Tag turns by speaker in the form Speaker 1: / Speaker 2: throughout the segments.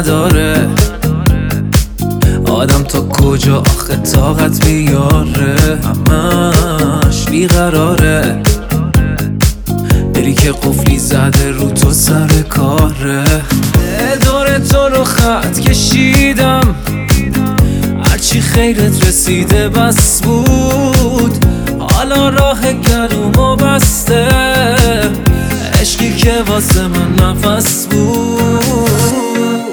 Speaker 1: نداره آدم تا کجا آخه طاقت بیاره همش بیقراره بری که قفلی زده رو تو سر کاره دور تو رو خط کشیدم هرچی خیرت رسیده بس بود حالا راه گلومو بسته عشقی که واسه من نفس بود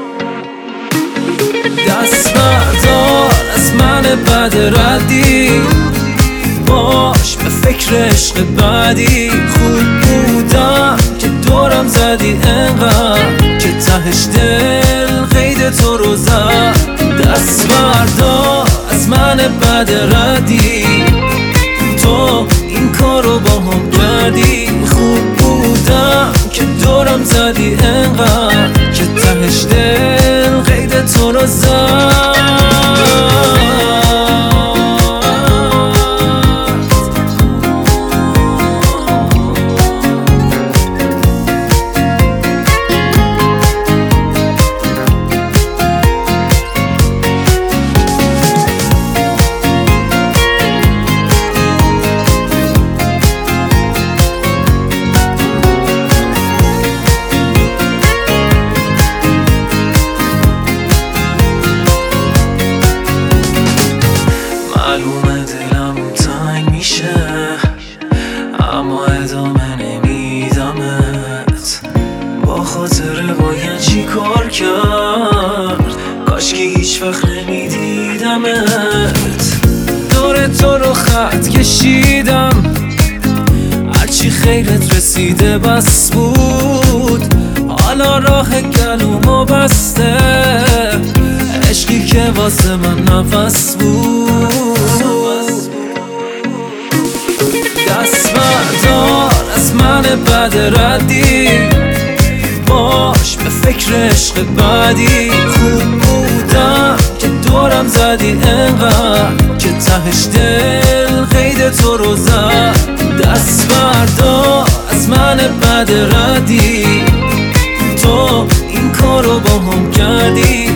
Speaker 1: دست بردار از من بد ردی باش به فکر عشق بعدی خوب بودم که دورم زدی انقدر که تهش دل قید تو رو زد دست بردار از من بد ردی تو این کارو با هم کردی خوب بودم که دورم زدی انقدر که تهش دل قید تو رو زد معلومه دلم تنگ میشه اما ادامه نمیدمت با خاطر باید چی کار کرد کاش که هیچ وقت نمیدیدمت دور تو رو خط کشیدم هرچی خیرت رسیده بس بود حالا راه گلومو بسته عشقی که واسه من نفس بود دست بردار از من بد ردی باش به فکر عشق بعدی خوب بودم که دورم زدی انقدر که تهش دل قید تو رو زد دست بردار از من بد ردی تو این کارو با هم کردی